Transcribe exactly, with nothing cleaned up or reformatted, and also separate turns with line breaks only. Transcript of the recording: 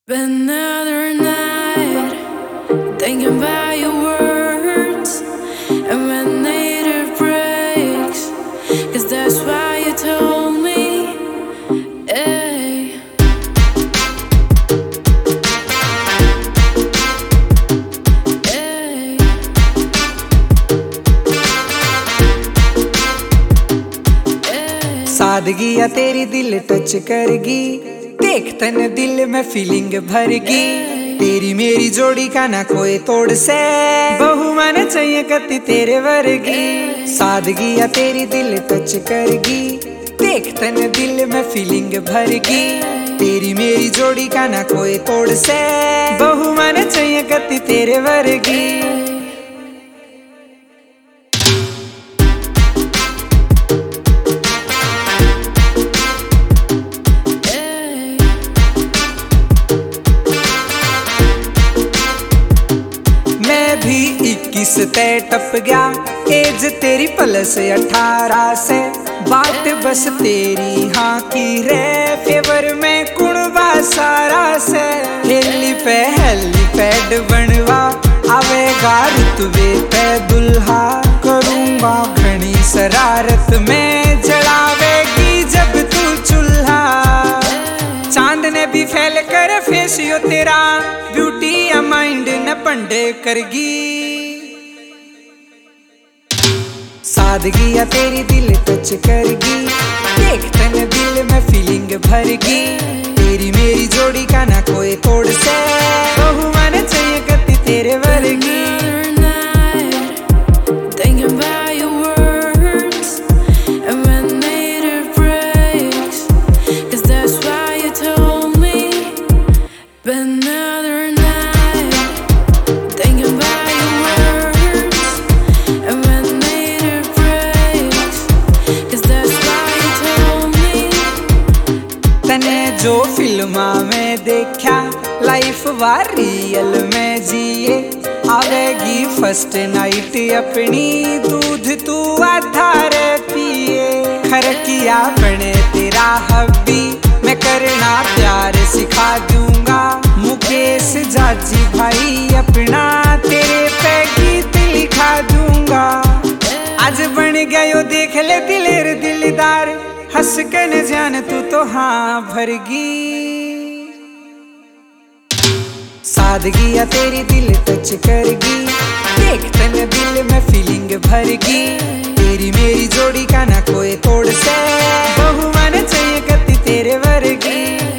Another night, thinking about your words, and when nature breaks, 'cause that's why you told me, hey. Hey. Hey.
सादगी या तेरी दिल touch करगी, देख तन दिल में फीलिंग भरगी। तेरी मेरी जोड़ी का ना कोई तोड़ से, बहु मन चाहिए कति तेरे वर्गी। सादगी या तेरी दिल टच करगी, देख तन दिल में फीलिंग भरगी। तेरी मेरी जोड़ी का ना कोई तोड़ से, बहु मन चाहिए कति तेरे वर्गी। भी इक्कीस तय टप गया, एज तेरी प्लस अठारह से। बात बस तेरी हाँ की रे, फेवर में कुणबा सारा से। हेली पे हेली पैड बनवा, आवेगा रुतबे पे दुल्हा। करूँगा घनी शरारत में, जलावेगी जब तू चूल्हा। चांद ने भी फैल कर फेसियो तेरा, ब्यूटी या माइंड न पंडे करगी। सादगी या तेरी दिल टच करगी, देख तन दिल में फीलिंग भरगी। तेरी मेरी जोड़ी का ना कोई तोड़ से, बहु मन चाहिए कति तेरे वर्गी।
Another night, thinking about your words, and when nature breaks, 'cause that's why you told me।
तने जो फिल्मा में देखा, लाइफ वा रियल में जिए। आवेगी फर्स्ट नाइट अपनी, दूध तू आधार पिए। खरकिया बने तेरा हब्बी, मैं करना प्यार सिखा दूंगा। मुकेश जाजी भाई अपना, तेरे पे गीत लिखा दूंगा। आज बन गया यो देख ले दिलेर दिलदार, हंस के न जान तू तो हाँ भरगी। सादगी या तेरी दिल टच करगी, देख तन दिल में फीलिंग भरगी। तेरी मेरी जोड़ी का ना कोई तोड़ से, बहु मन चाहिए कति तेरे वर्गी।